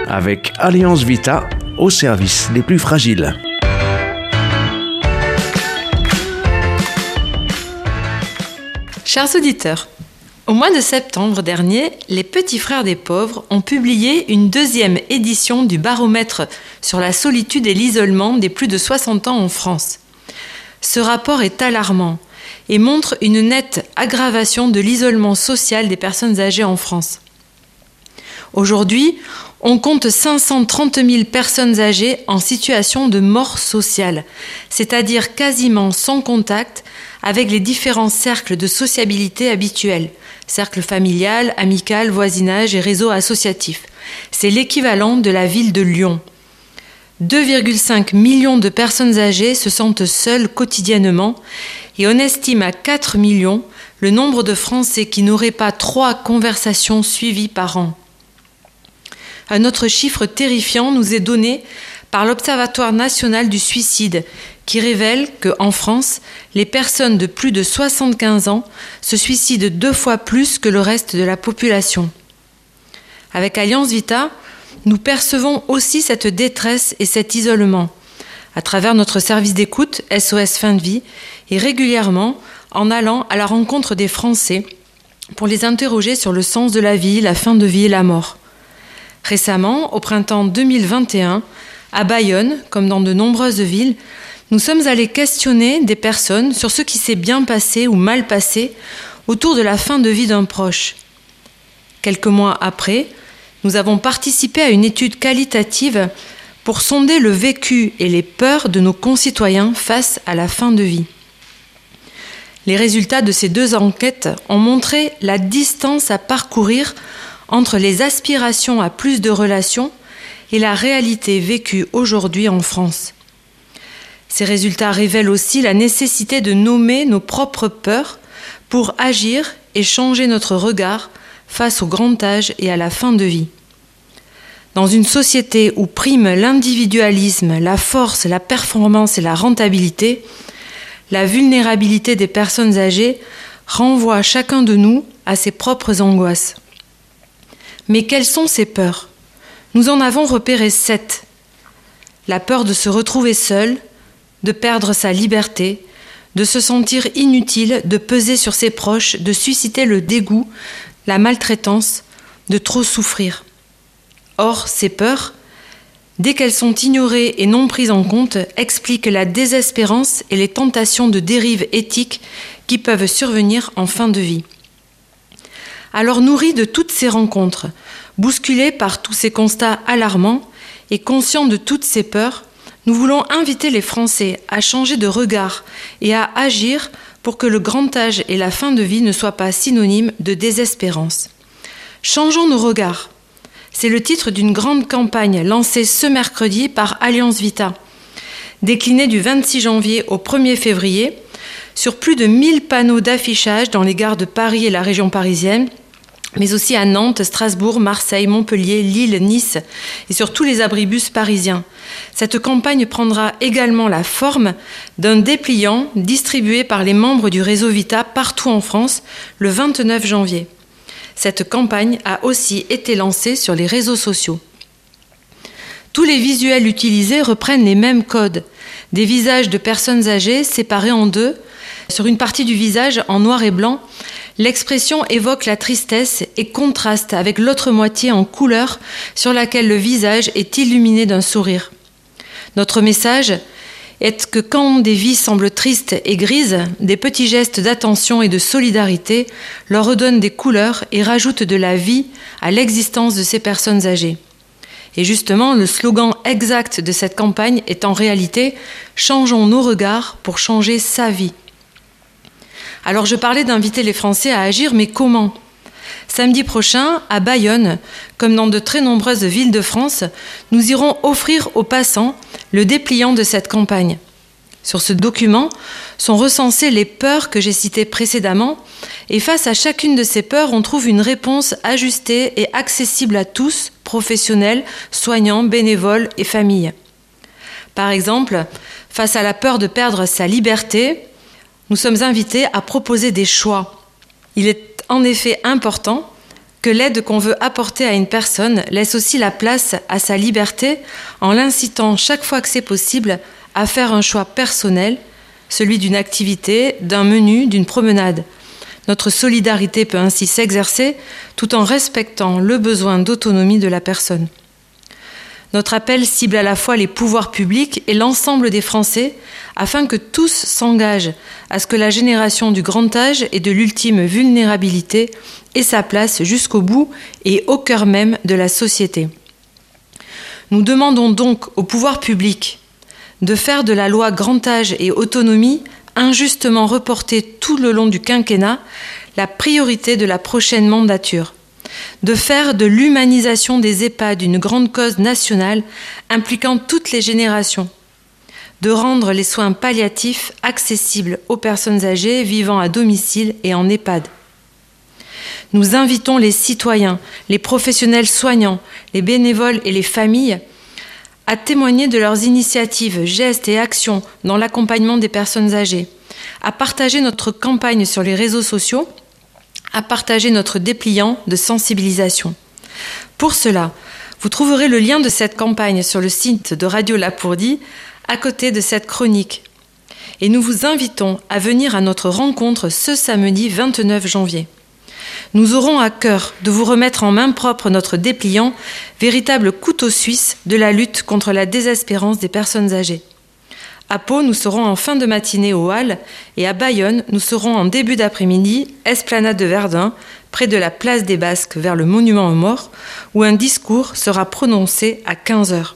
avec Alliance Vita au service des plus fragiles. Chers auditeurs, au mois de septembre dernier, les Petits Frères des Pauvres ont publié une deuxième édition du baromètre sur la solitude et l'isolement des plus de 60 ans en France. Ce rapport est alarmant et montre une nette aggravation de l'isolement social des personnes âgées en France. Aujourd'hui, on compte 530 000 personnes âgées en situation de mort sociale, c'est-à-dire quasiment sans contact avec les différents cercles de sociabilité habituels, cercle familial, amical, voisinage et réseau associatif. C'est l'équivalent de la ville de Lyon. 2,5 millions de personnes âgées se sentent seules quotidiennement et on estime à 4 millions le nombre de Français qui n'auraient pas 3 conversations suivies par an. Un autre chiffre terrifiant nous est donné par l'Observatoire national du suicide qui révèle qu'en France, les personnes de plus de 75 ans se suicident 2 fois plus que le reste de la population. Avec Alliance Vita, nous percevons aussi cette détresse et cet isolement à travers notre service d'écoute SOS Fin de Vie et régulièrement en allant à la rencontre des Français pour les interroger sur le sens de la vie, la fin de vie et la mort. Récemment, au printemps 2021, à Bayonne, comme dans de nombreuses villes, nous sommes allés questionner des personnes sur ce qui s'est bien passé ou mal passé autour de la fin de vie d'un proche. Quelques mois après, nous avons participé à une étude qualitative pour sonder le vécu et les peurs de nos concitoyens face à la fin de vie. Les résultats de ces 2 enquêtes ont montré la distance à parcourir entre les aspirations à plus de relations et la réalité vécue aujourd'hui en France. Ces résultats révèlent aussi la nécessité de nommer nos propres peurs pour agir et changer notre regard face au grand âge et à la fin de vie. Dans une société où priment l'individualisme, la force, la performance et la rentabilité, la vulnérabilité des personnes âgées renvoie chacun de nous à ses propres angoisses. Mais quelles sont ces peurs ? Nous en avons repéré 7. La peur de se retrouver seul, de perdre sa liberté, de se sentir inutile, de peser sur ses proches, de susciter le dégoût, la maltraitance, de trop souffrir. Or, ces peurs, dès qu'elles sont ignorées et non prises en compte, expliquent la désespérance et les tentations de dérive éthique qui peuvent survenir en fin de vie. Alors, nourris de toutes ces rencontres, bousculés par tous ces constats alarmants et conscients de toutes ces peurs, nous voulons inviter les Français à changer de regard et à agir pour que le grand âge et la fin de vie ne soient pas synonymes de désespérance. Changeons nos regards. C'est le titre d'une grande campagne lancée ce mercredi par Alliance Vita, déclinée du 26 janvier au 1er février sur plus de 1000 panneaux d'affichage dans les gares de Paris et la région parisienne, mais aussi à Nantes, Strasbourg, Marseille, Montpellier, Lille, Nice et sur tous les abribus parisiens. Cette campagne prendra également la forme d'un dépliant distribué par les membres du réseau Vita partout en France le 29 janvier. Cette campagne a aussi été lancée sur les réseaux sociaux. Tous les visuels utilisés reprennent les mêmes codes. Des visages de personnes âgées séparés en 2. Sur une partie du visage en noir et blanc, l'expression évoque la tristesse et contraste avec l'autre moitié en couleur sur laquelle le visage est illuminé d'un sourire. Notre message est que quand des vies semblent tristes et grises, des petits gestes d'attention et de solidarité leur redonnent des couleurs et rajoutent de la vie à l'existence de ces personnes âgées. Et justement, le slogan exact de cette campagne est en réalité « Changeons nos regards pour changer sa vie ». Alors je parlais d'inviter les Français à agir, mais comment ? Samedi prochain, à Bayonne, comme dans de très nombreuses villes de France, nous irons offrir aux passants le dépliant de cette campagne. Sur ce document sont recensées les peurs que j'ai citées précédemment, et face à chacune de ces peurs, on trouve une réponse ajustée et accessible à tous, professionnels, soignants, bénévoles et familles. Par exemple, face à la peur de perdre sa liberté, nous sommes invités à proposer des choix. Il est en effet important que l'aide qu'on veut apporter à une personne laisse aussi la place à sa liberté en l'incitant chaque fois que c'est possible à faire un choix personnel, celui d'une activité, d'un menu, d'une promenade. Notre solidarité peut ainsi s'exercer tout en respectant le besoin d'autonomie de la personne. Notre appel cible à la fois les pouvoirs publics et l'ensemble des Français afin que tous s'engagent à ce que la génération du grand âge et de l'ultime vulnérabilité ait sa place jusqu'au bout et au cœur même de la société. Nous demandons donc aux pouvoirs publics de faire de la loi grand âge et autonomie, injustement reportée tout le long du quinquennat, la priorité de la prochaine mandature. De faire de l'humanisation des EHPAD une grande cause nationale impliquant toutes les générations, de rendre les soins palliatifs accessibles aux personnes âgées vivant à domicile et en EHPAD. Nous invitons les citoyens, les professionnels soignants, les bénévoles et les familles à témoigner de leurs initiatives, gestes et actions dans l'accompagnement des personnes âgées, à partager notre campagne sur les réseaux sociaux, à partager notre dépliant de sensibilisation. Pour cela, vous trouverez le lien de cette campagne sur le site de Radio Lapourdie, à côté de cette chronique. Et nous vous invitons à venir à notre rencontre ce samedi 29 janvier. Nous aurons à cœur de vous remettre en main propre notre dépliant, véritable couteau suisse de la lutte contre la désespérance des personnes âgées. À Pau, nous serons en fin de matinée au Halles et à Bayonne, nous serons en début d'après-midi, esplanade de Verdun, près de la place des Basques vers le monument aux morts, où un discours sera prononcé à 15h.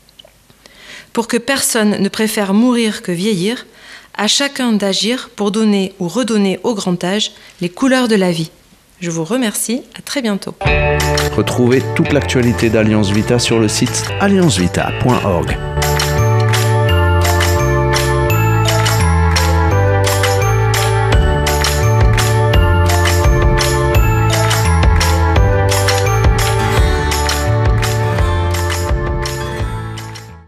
Pour que personne ne préfère mourir que vieillir, à chacun d'agir pour donner ou redonner au grand âge les couleurs de la vie. Je vous remercie, à très bientôt. Retrouvez toute l'actualité d'Alliance Vita sur le site alliancevita.org.